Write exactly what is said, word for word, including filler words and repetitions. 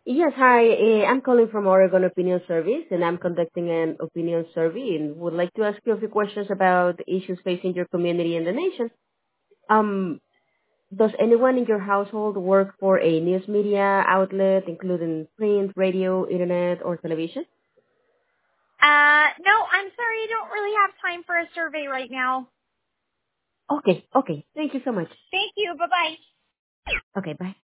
Yes, hi. eh, I'm calling from Oregon Opinion Service, and I'm conducting an opinion survey and would like to ask you a few questions about the issues facing your community and the nation. Um, does anyone in your household work for a news media outlet, including print, radio, internet, or television? Uh, no, I'm sorry, I don't really have time for a survey right now. Okay, okay. Thank you so much. Thank you. Bye-bye. Okay, bye.